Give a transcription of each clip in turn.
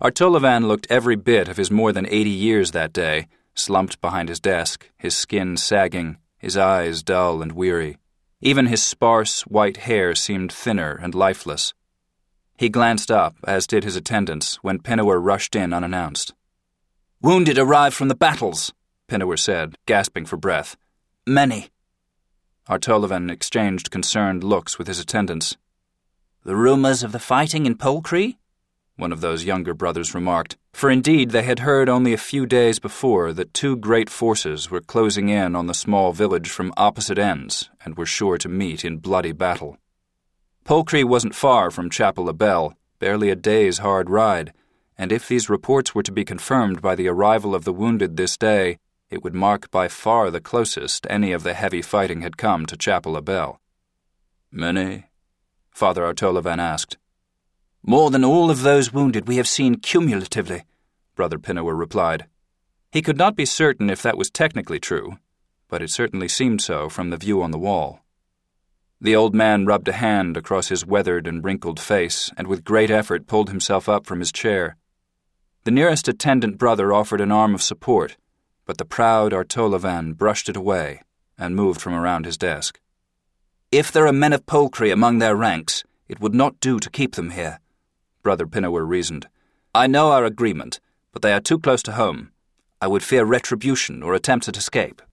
Artolavan looked every bit of his more than 80 years that day, slumped behind his desk, his skin sagging, his eyes dull and weary. Even his sparse, white hair seemed thinner and lifeless. He glanced up, as did his attendants, when Pinniwer rushed in unannounced. "Wounded arrived from the battles," Pinniwer said, gasping for breath. "Many." Artolavan exchanged concerned looks with his attendants. "The rumours of the fighting in Polcree?" one of those younger brothers remarked, for indeed they had heard only a few days before that two great forces were closing in on the small village from opposite ends and were sure to meet in bloody battle. Polcree wasn't far from Chapel la Belle, barely a day's hard ride, and if these reports were to be confirmed by the arrival of the wounded this day, it would mark by far the closest any of the heavy fighting had come to Chapel la Belle. "Many?" Father Artolavan asked. "More than all of those wounded we have seen cumulatively," Brother Pinniwer replied. He could not be certain if that was technically true, but it certainly seemed so from the view on the wall. The old man rubbed a hand across his weathered and wrinkled face and with great effort pulled himself up from his chair. The nearest attendant brother offered an arm of support, but the proud Artolavan brushed it away and moved from around his desk. "If there are men of Polcree among their ranks, it would not do to keep them here," Brother Pinniwer reasoned. "I know our agreement, but they are too close to home. I would fear retribution or attempts at escape."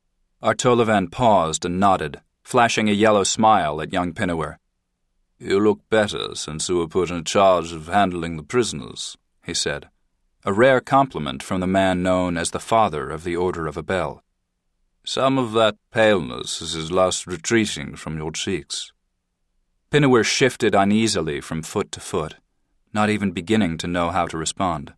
Artolavan paused and nodded, flashing a yellow smile at young Pinniwer. "You look better since you were put in charge of handling the prisoners," he said, a rare compliment from the man known as the father of the Order of Abel. "Some of that paleness is lost retreating from your cheeks." Pinniwer shifted uneasily from foot to foot, not even beginning to know how to respond.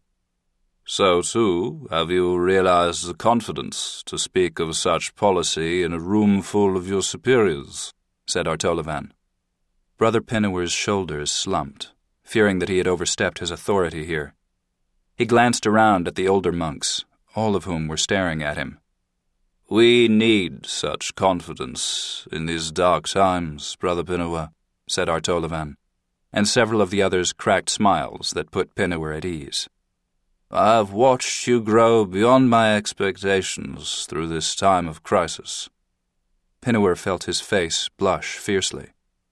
"So, too, have you realized the confidence to speak of such policy in a room full of your superiors?" said Artolavan. Brother Pinniwer's shoulders slumped, fearing that he had overstepped his authority here. He glanced around at the older monks, all of whom were staring at him. "We need such confidence in these dark times, Brother Pinniwer," said Artolavan, and several of the others cracked smiles that put Pinniwer at ease. "I have watched you grow beyond my expectations through this time of crisis." Pinniwer felt his face blush fiercely.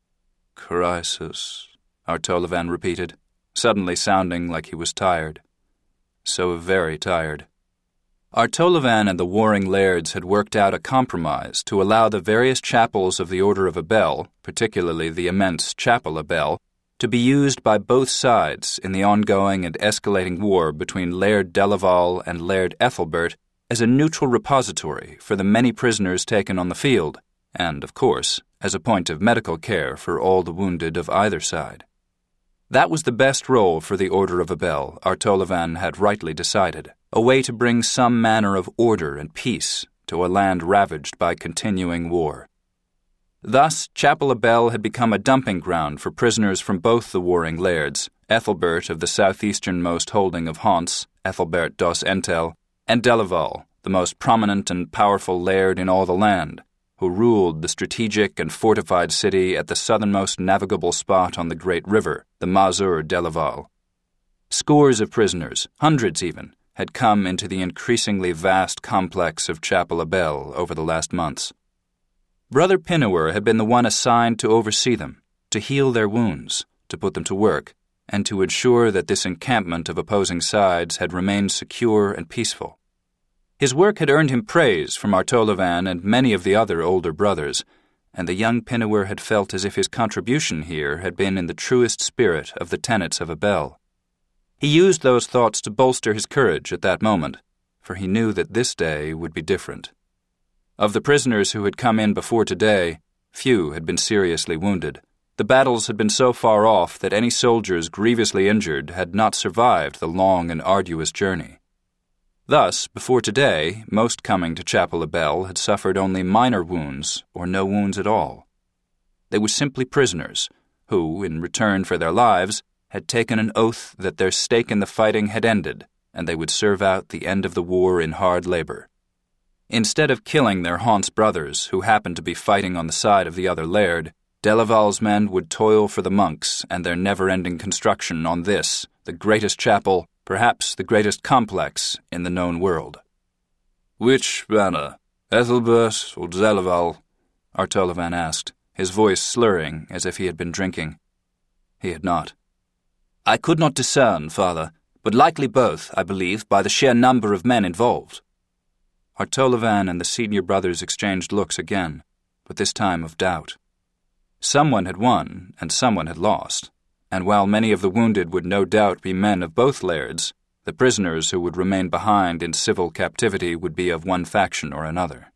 "Crisis," Artolavan repeated, suddenly sounding like he was tired. So very tired. Artolavan and the warring lairds had worked out a compromise to allow the various chapels of the Order of Abel, particularly the immense Chapel la Belle, to be used by both sides in the ongoing and escalating war between Laird Delaval and Laird Ethelbert as a neutral repository for the many prisoners taken on the field, and, of course, as a point of medical care for all the wounded of either side. That was the best role for the Order of Abel, Artolavan had rightly decided, a way to bring some manner of order and peace to a land ravaged by continuing war. Thus, Chapel la Belle had become a dumping ground for prisoners from both the warring lairds, Ethelbert of the southeasternmost holding of Hants, Ethelbert dos Entel, and Delaval, the most prominent and powerful laird in all the land, who ruled the strategic and fortified city at the southernmost navigable spot on the great river, the Mazur Delaval. Scores of prisoners, hundreds even, had come into the increasingly vast complex of Chapel la Belle over the last months. Brother Pinniwer had been the one assigned to oversee them, to heal their wounds, to put them to work, and to ensure that this encampment of opposing sides had remained secure and peaceful. His work had earned him praise from Artolavan and many of the other older brothers, and the young Pinniwer had felt as if his contribution here had been in the truest spirit of the tenets of Abel. He used those thoughts to bolster his courage at that moment, for he knew that this day would be different. Of the prisoners who had come in before today, few had been seriously wounded. The battles had been so far off that any soldiers grievously injured had not survived the long and arduous journey. Thus, before today, most coming to Chapel la Belle had suffered only minor wounds or no wounds at all. They were simply prisoners who, in return for their lives, had taken an oath that their stake in the fighting had ended and they would serve out the end of the war in hard labor. Instead of killing their Hants brothers who happened to be fighting on the side of the other laird, Delaval's men would toil for the monks and their never-ending construction on this, the greatest chapel, perhaps the greatest complex in the known world. "Which banner, Ethelbert or Delaval?" Artolovan asked, his voice slurring as if he had been drinking. He had not. "I could not discern, Father, but likely both, I believe, by the sheer number of men involved." Artolovan and the senior brothers exchanged looks again, but this time of doubt. Someone had won, and someone had lost, and while many of the wounded would no doubt be men of both lairds, the prisoners who would remain behind in civil captivity would be of one faction or another.